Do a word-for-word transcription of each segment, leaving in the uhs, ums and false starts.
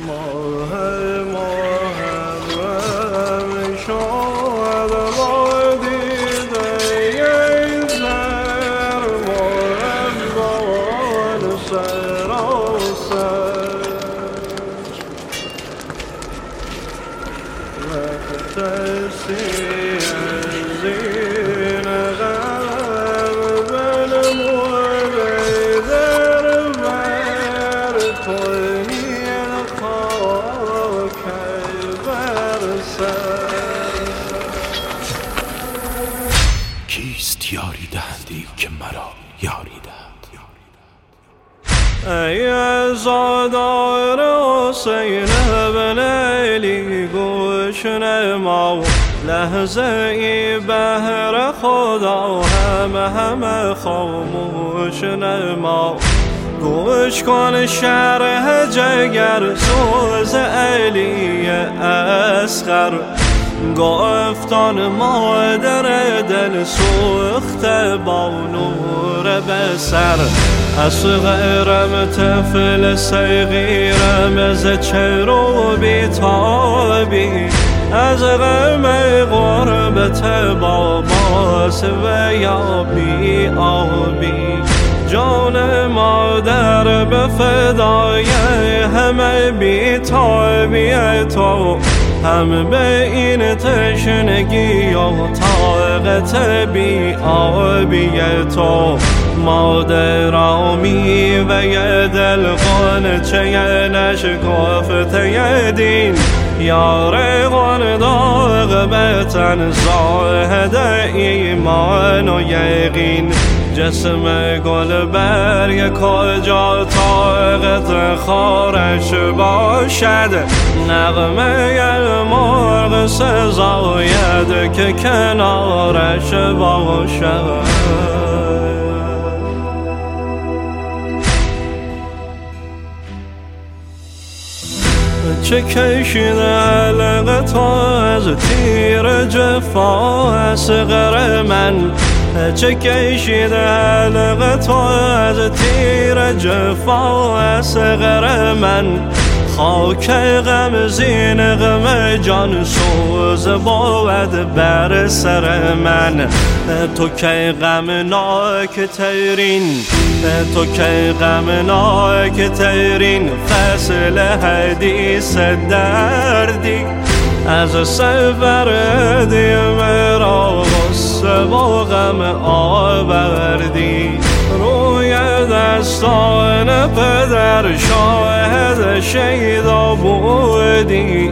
ماه محرم شاد ما دیده زر مربان سراسر وقت سیزین غرب الموبی در بر تویل خاک بر سر کیست یاری دهندی که مرا یاری دهد؟ ای عزادار حسین بن علی گوش نما لحظه ای بهر خدا همه همه خاموش نما گوش کن شرح جگر سوز علی اصغر گفتان مادر دل سوخته با نور بسر اصغرم طفل صغیرم از چرو بیتابی از غم غربت باباس و یا بی آبی جان مادر به فدای همه بیتابی تو هم به این تشنگی و طاقت بی آبی تو مادرامی و یه دل قانچه نشکافته دین یار قانداغ بتن زاهد ایمان و یقین جسم گل برگ کجا طاقت خارش باشد نغمه مرغ سزاید که کنارش باشد چه کشیده حلقه تا از تیر جفا اصغر من چه کشیده حلقه تا از تیر جفا اصغر من خاک غم زین غم جان سوز بود بر سر من تو که غم ناک ترین تو که غم ناک ترین فصل حدیث دردی از سفر دی مرا غصه و غم آوردی روی دستان پدر شاهد شیدا بودی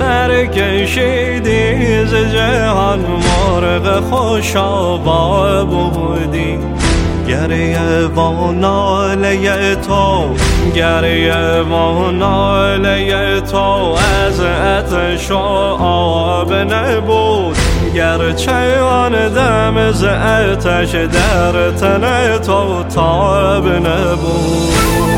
برکشیدی ز جهان مرغ خوش آوا بودی گریه و ناله تو گریه و ناله تو از آتش و آب نبود گرچه آن دم ز آتش در تن تو تاب نبود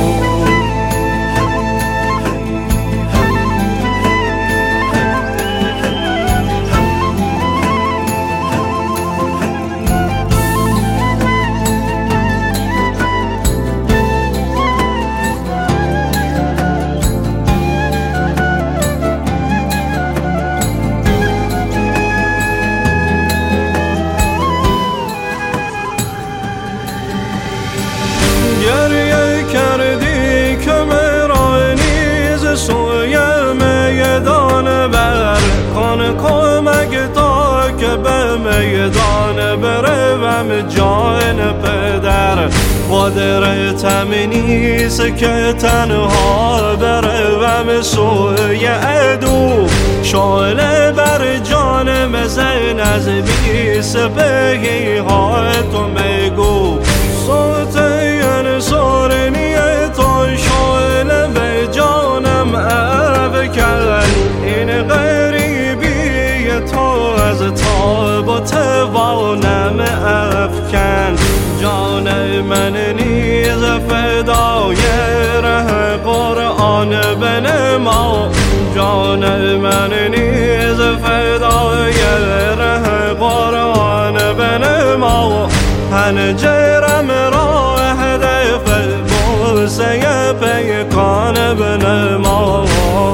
گریه کردی که مرا نیز سوی میدان بر کن کمک تا که به میدان بروم جان پدر قدرتم نیست که تنها بروم سوی عدو شعله بر جان مزن از بی سپهی ها تو میگو صوت انصارنی تو شعله به جانم افکن این غریبی تو از تاب و توانم افکن جان من نیز فدای ره قرآن بنما جان من نیز فدای ره قرآن بنما پنجرم را هدف بوسه پیکان بنما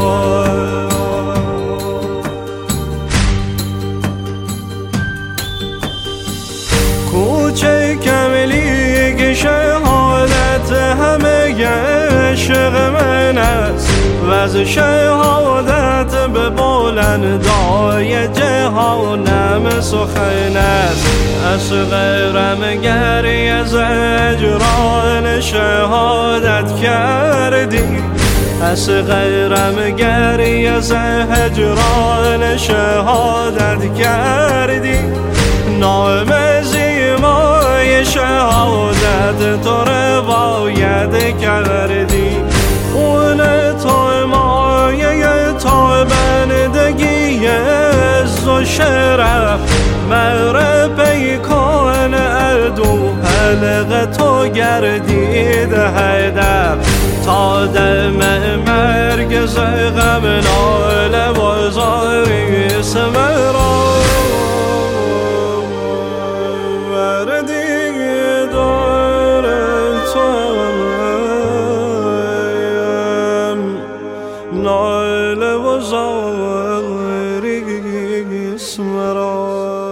کوچه کملی که شهادت همه عشق من است و از شهادت به بلندای جهانم سخن است. از غیرم گری از اجران شهادت کردی، از غیرم گری از هجران شهادت کردی. نام زیبای شهادت تو روایت کردی، خون تو مایه تا بندگی عز و شرف، مر پیکان عدو حلق تو گردید هدف. تا دم مرگ ز غم ناله و زاریست مرا، بر دیدار توام ناله و زاریست مرا.